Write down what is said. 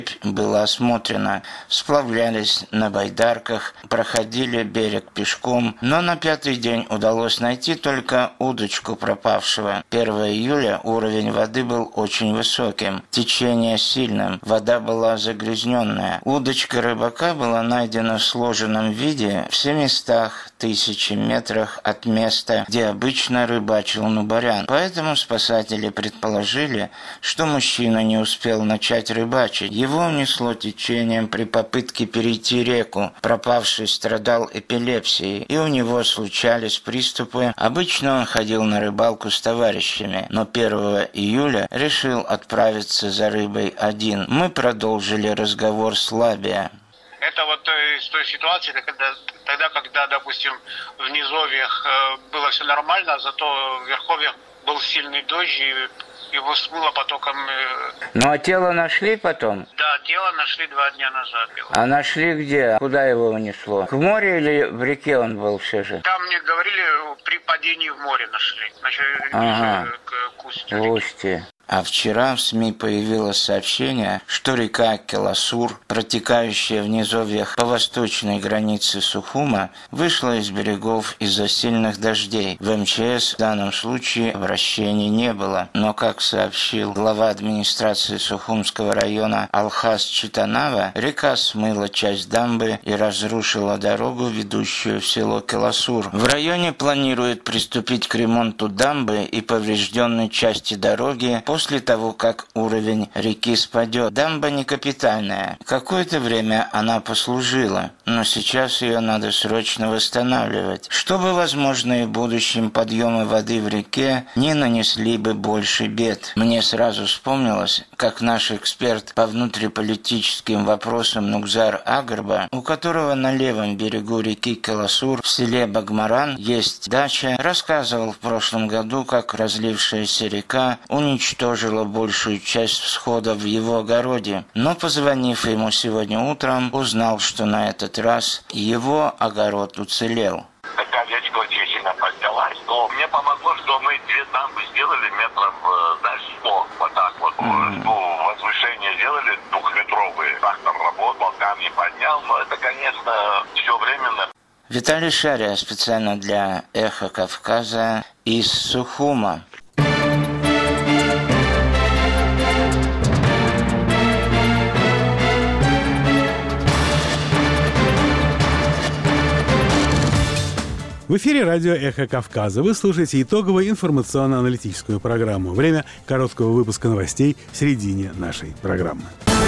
Было осмотрено, сплавлялись на байдарках, проходили берег пешком, но на 5-й день удалось найти только удочку пропавшего. 1 июля уровень воды был очень высоким, течение сильным, вода была загрязненная. Удочка рыбака была найдена в сложенном виде в 700 тысяч метрах от места, где обычно рыбачил Нубарян. Поэтому спасатели предположили, что мужчина не успел начать рыбачить. Его унесло течением при попытке перейти реку. Пропавший страдал эпилепсией, и у него случались приступы. Обычно он ходил на рыбалку с товарищами, но 1 июля решил отправиться за рыбой один. Мы продолжили разговор с Лабия. Это вот из той ситуации, когда, допустим, в низовьях было все нормально, зато в верховьях был сильный дождь, и его смыло потоком. Ну а тело нашли потом? Да, тело нашли 2 дня назад. А нашли где? Куда его унесло? В море или в реке он был все же? Там мне говорили, при падении в море нашли. Значит, к устью. В устье. А вчера в СМИ появилось сообщение, что река Келасур, протекающая в низовьях по восточной границе Сухума, вышла из берегов из-за сильных дождей. В МЧС в данном случае обращений не было. Но, как сообщил глава администрации Сухумского района Алхас Читанава, река смыла часть дамбы и разрушила дорогу, ведущую в село Келасур. В районе планируют приступить к ремонту дамбы и поврежденной части дороги после того, как уровень реки спадет. Дамба не капитальная. Какое-то время она послужила, но сейчас ее надо срочно восстанавливать, чтобы возможные в будущем подъемы воды в реке не нанесли бы больше бед. Мне сразу вспомнилось, как наш эксперт по внутриполитическим вопросам Нукзар Агарба, у которого на левом берегу реки Келасур в селе Багмаран есть дача, рассказывал в прошлом году, как разлившаяся река уничтожила большую часть всходов в его огороде. Но, позвонив ему сегодня утром, узнал, что на этот раз его огород уцелел. Такая речка очень сильно поднялась. Но мне помогло, что мы 2 дамбы сделали метров, знаешь, 100. Вот так вот. Возвышение делали 2-метровые. Трактор работал, камни поднял. Но это, конечно, все временно. Виталий Шария специально для «Эхо Кавказа» из Сухума. В эфире радио «Эхо Кавказа». Вы слушаете итоговую информационно-аналитическую программу. Время короткого выпуска новостей в середине нашей программы.